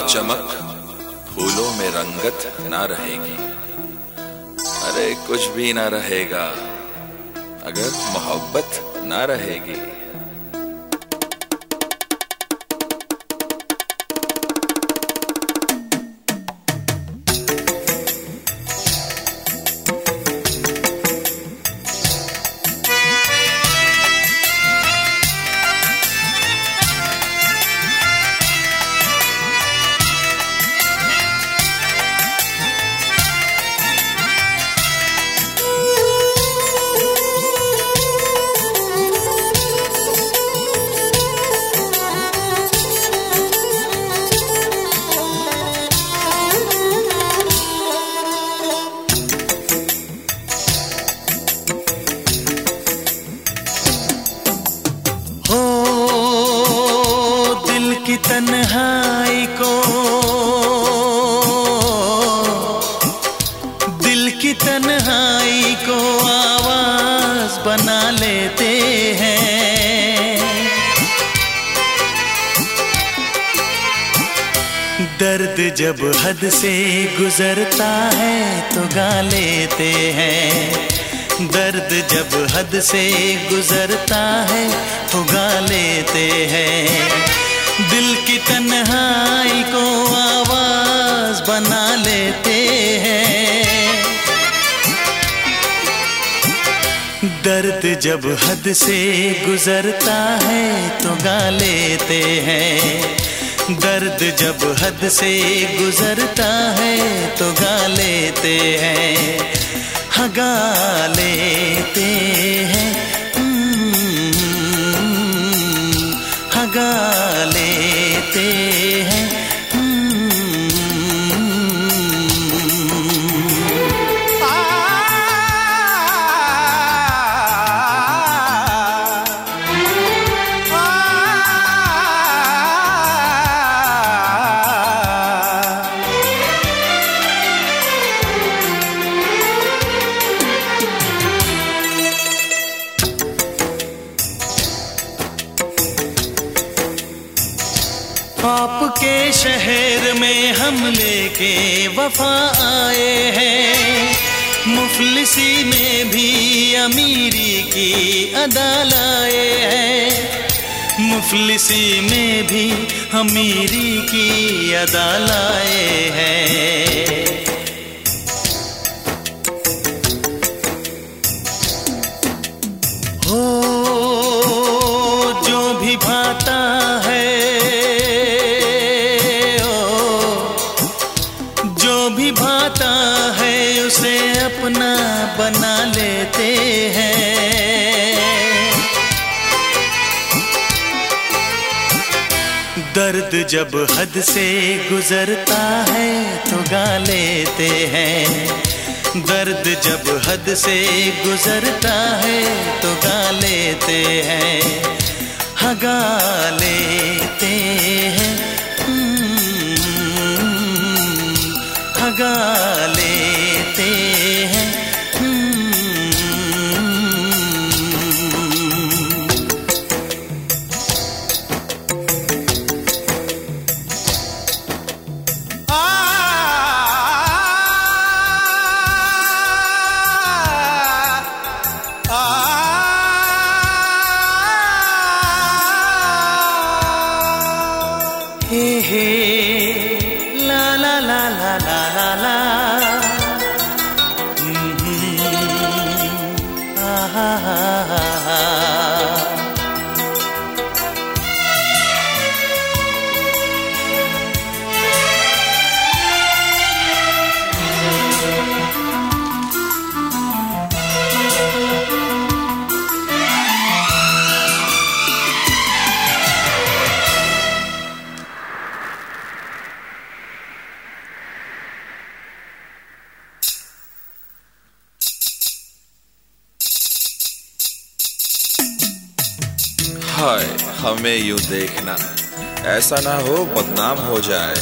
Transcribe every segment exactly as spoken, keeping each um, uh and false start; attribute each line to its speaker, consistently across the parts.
Speaker 1: चमक, फूलों में रंगत ना रहेगी। अरे कुछ भी ना रहेगा अगर मोहब्बत ना रहेगी।
Speaker 2: की तन्हाई को, दिल की तन्हाई को आवाज बना लेते हैं। दर्द जब हद से गुजरता है तो गा लेते हैं। दर्द जब हद से गुजरता है तो गा लेते हैं। दिल की तन्हाई को आवाज बना लेते हैं। दर्द जब हद से गुजरता है तो गा लेते हैं। दर्द जब हद से गुजरता है तो गा लेते हैं। हाँ गा लेते हैं, हाँ गा लेते हैं। आपके शहर में हम लेके वफा आए हैं। मुफलिसी में भी अमीरी की अदा लाए हैं। मुफलिसी में भी अमीरी की अदा लाए हैं। हो जो भी भाता है, भाता है उसे अपना बना लेते हैं। दर्द जब हद से गुजरता है तो गा लेते हैं। दर्द जब हद से गुजरता है तो गा लेते हैं। हाँ गा लेते हैं, गा लेते हैं। हे हे ला ला ला ला ला ला ला, हा हा हा हा।
Speaker 1: हाय हमें यूं देखना, ऐसा ना हो बदनाम हो जाए।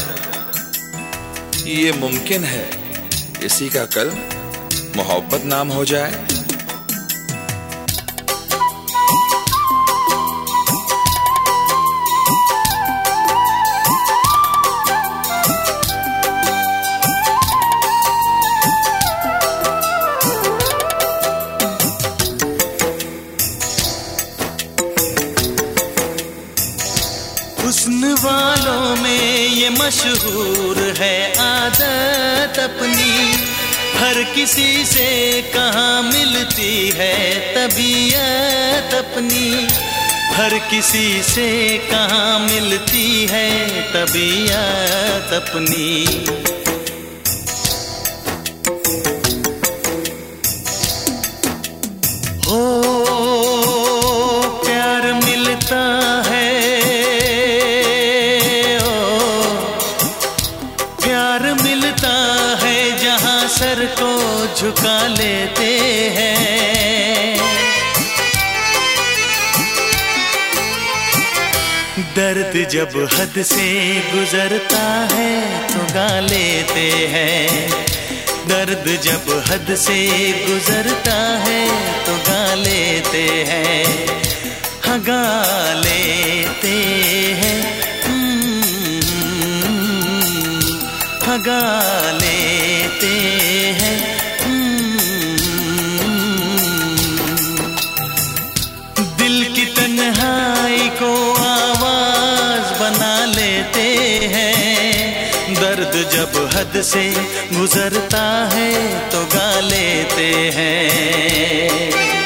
Speaker 1: ये मुमकिन है इसी का कल मोहब्बत नाम हो जाए।
Speaker 2: मशहूर है आदत अपनी, हर किसी से कहाँ मिलती है तबीयत अपनी, हर किसी से कहाँ मिलती है तबीयत अपनी। हो प्यार मिलता है, ओ प्यार मिलता है जहाँ सर को झुका लेते हैं। दर्द जब हद से गुजरता है तो गा लेते हैं, दर्द जब हद से गुजरता है तो गा लेते हैं, हाँ गा लेते हैं, हाँ गा लेते हैं। दिल की तन्हाई को आवाज बना लेते हैं, दर्द जब हद से गुजरता है तो गा लेते हैं।